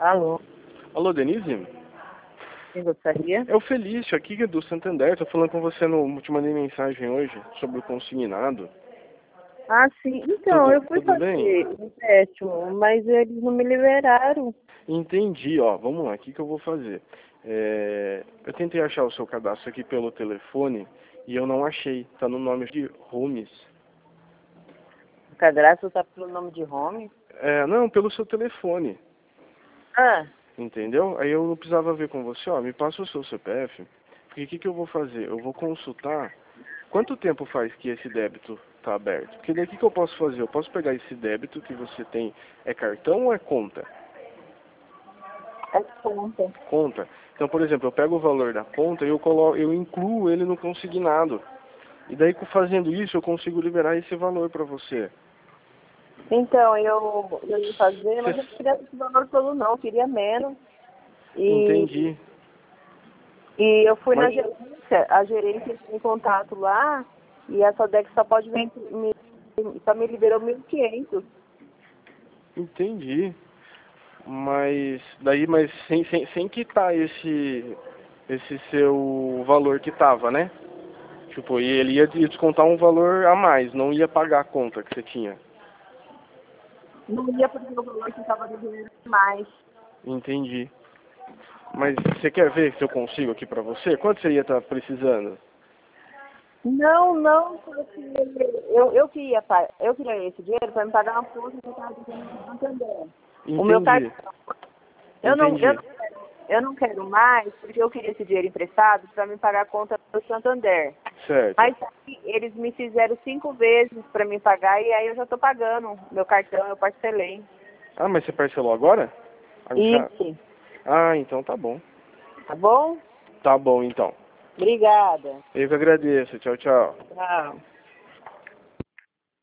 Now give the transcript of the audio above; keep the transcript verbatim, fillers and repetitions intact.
Alô, Alô, Denise? quem gostaria? É o Felício, aqui que é do Santander. Tô falando com você, no, te mandei mensagem hoje sobre o consignado. Ah, sim. Então, Tudo, eu fui tudo bem? fazer um empréstimo, mas eles não me liberaram. Entendi, ó. Vamos lá, o que, que eu vou fazer? É, eu tentei achar o seu cadastro aqui pelo telefone e eu não achei. Tá no nome de Homes. O cadastro tá pelo nome de home? É, não, pelo seu telefone. Ah, Entendeu? Aí eu precisava ver com você, ó, me passa o seu C P F, porque o que, que eu vou fazer? Eu vou consultar quanto tempo faz que esse débito está aberto. Porque daí o que, que eu posso fazer? Eu posso pegar esse débito que você tem, é cartão ou é conta? é conta. Conta. Então, por exemplo, eu pego o valor da conta e eu, colo eu incluo ele no consignado. E daí, fazendo isso, eu consigo liberar esse valor para você. Então, eu, eu ia fazer, mas eu não Você... queria esse valor todo não, eu queria menos. E, Entendi. e eu fui na Mas, gerência, a gerência entrou em contato lá, e a Sodex só pode me, me, só me liberou mil e quinhentos. entendi. Mas daí, mas sem, sem, sem quitar esse esse seu valor que tava, né? Tipo, e ele ia te descontar um valor a mais, não ia pagar a conta que você tinha. Não ia porque o valor que estava devendo mais. Entendi. Mas você quer ver se eu consigo aqui pra você? Quanto você ia estar precisando? Não, não, porque eu, eu, queria, pa- eu queria esse dinheiro para me pagar uma conta que eu estava devendo no Santander. O meu Entendi. cartão, eu não, eu, Entendi. não quero, eu não quero mais, porque eu queria esse dinheiro emprestado para me pagar a conta do Santander. Certo. Mas aí eles me fizeram cinco vezes para me pagar e aí eu já estou pagando. Meu cartão eu parcelei. Ah, mas você parcelou agora? Ah, já- Isso, Ah, então tá bom. tá bom? Tá bom, então. Obrigada. Eu que agradeço. Tchau, tchau. Tchau.